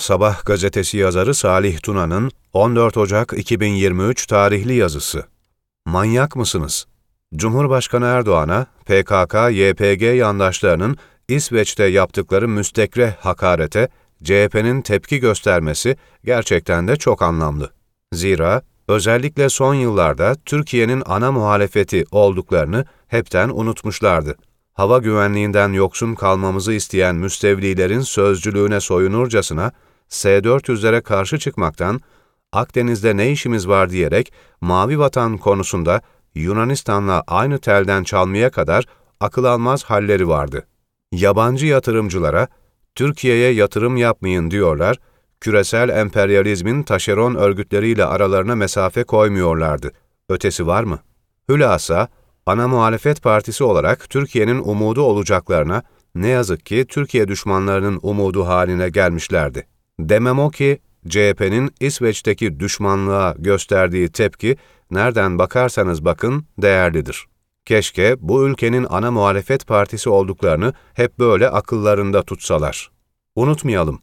Sabah gazetesi yazarı Salih Tuna'nın 14 Ocak 2023 tarihli yazısı. Manyak mısınız? Cumhurbaşkanı Erdoğan'a PKK-YPG yandaşlarının İsveç'te yaptıkları müstekreh hakarete CHP'nin tepki göstermesi gerçekten de çok anlamlı. Zira özellikle son yıllarda Türkiye'nin ana muhalefeti olduklarını hepten unutmuşlardı. Hava güvenliğinden yoksun kalmamızı isteyen müstevlilerin sözcülüğüne soyunurcasına S-400'lere karşı çıkmaktan, Akdeniz'de ne işimiz var diyerek Mavi Vatan konusunda Yunanistan'la aynı telden çalmaya kadar akıl almaz halleri vardı. Yabancı yatırımcılara Türkiye'ye yatırım yapmayın diyorlar, küresel emperyalizmin taşeron örgütleriyle aralarına mesafe koymuyorlardı. Ötesi var mı? Hülasa, ana muhalefet partisi olarak Türkiye'nin umudu olacaklarına ne yazık ki Türkiye düşmanlarının umudu haline gelmişlerdi. Demem o ki, CHP'nin İsveç'teki düşmanlığa gösterdiği tepki, nereden bakarsanız bakın değerlidir. Keşke bu ülkenin ana muhalefet partisi olduklarını hep böyle akıllarında tutsalar. Unutmayalım,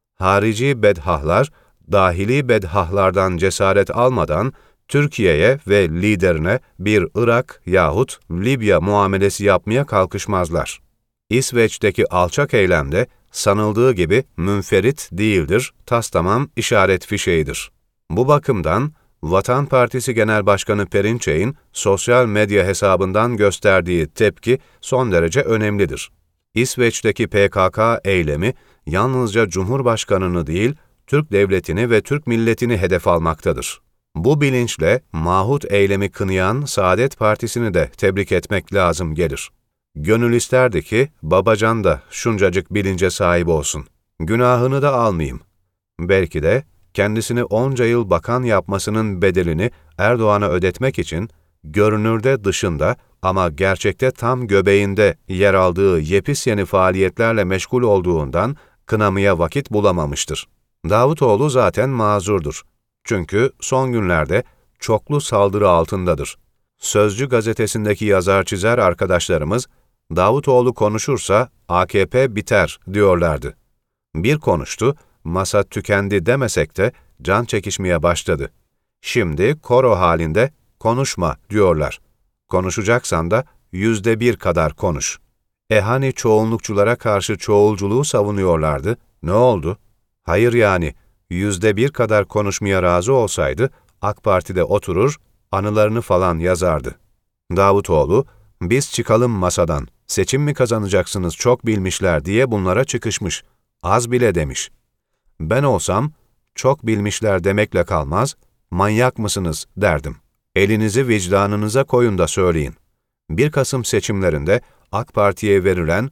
harici bedhahlar, dahili bedhahlardan cesaret almadan Türkiye'ye ve liderine bir Irak yahut Libya muamelesi yapmaya kalkışmazlar. İsveç'teki alçak eylemde sanıldığı gibi münferit değildir, tastamam işaret fişeğidir. Bu bakımdan Vatan Partisi Genel Başkanı Perinçek'in sosyal medya hesabından gösterdiği tepki son derece önemlidir. İsveç'teki PKK eylemi yalnızca Cumhurbaşkanını değil, Türk devletini ve Türk milletini hedef almaktadır. Bu bilinçle Mahut eylemi kınayan Saadet Partisi'ni de tebrik etmek lazım gelir. Gönül isterdi ki Babacan da şuncacık bilince sahip olsun. Günahını da almayayım. Belki de kendisini onca yıl bakan yapmasının bedelini Erdoğan'a ödetmek için görünürde dışında ama gerçekte tam göbeğinde yer aldığı yepyeni faaliyetlerle meşgul olduğundan kınamaya vakit bulamamıştır. Davutoğlu zaten mazurdur. Çünkü son günlerde çoklu saldırı altındadır. Sözcü gazetesindeki yazar çizer arkadaşlarımız, Davutoğlu konuşursa AKP biter diyorlardı. Bir konuştu, masa tükendi demesek de can çekişmeye başladı. Şimdi koro halinde konuşma diyorlar. Konuşacaksan da %1 kadar konuş. Hani çoğunlukçulara karşı çoğulculuğu savunuyorlardı, ne oldu? Hayır yani, %1 kadar konuşmaya razı olsaydı, AK Parti'de oturur, anılarını falan yazardı. Davutoğlu, biz çıkalım masadan, seçim mi kazanacaksınız çok bilmişler diye bunlara çıkışmış, az bile demiş. Ben olsam, çok bilmişler demekle kalmaz, manyak mısınız derdim. Elinizi vicdanınıza koyun da söyleyin. 1 Kasım seçimlerinde AK Parti'ye verilen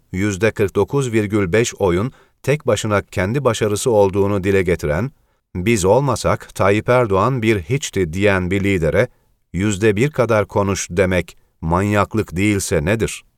%49,5 oyun tek başına kendi başarısı olduğunu dile getiren, biz olmasak Tayyip Erdoğan bir hiçti diyen bir lidere %1 kadar konuş demek manyaklık değilse nedir?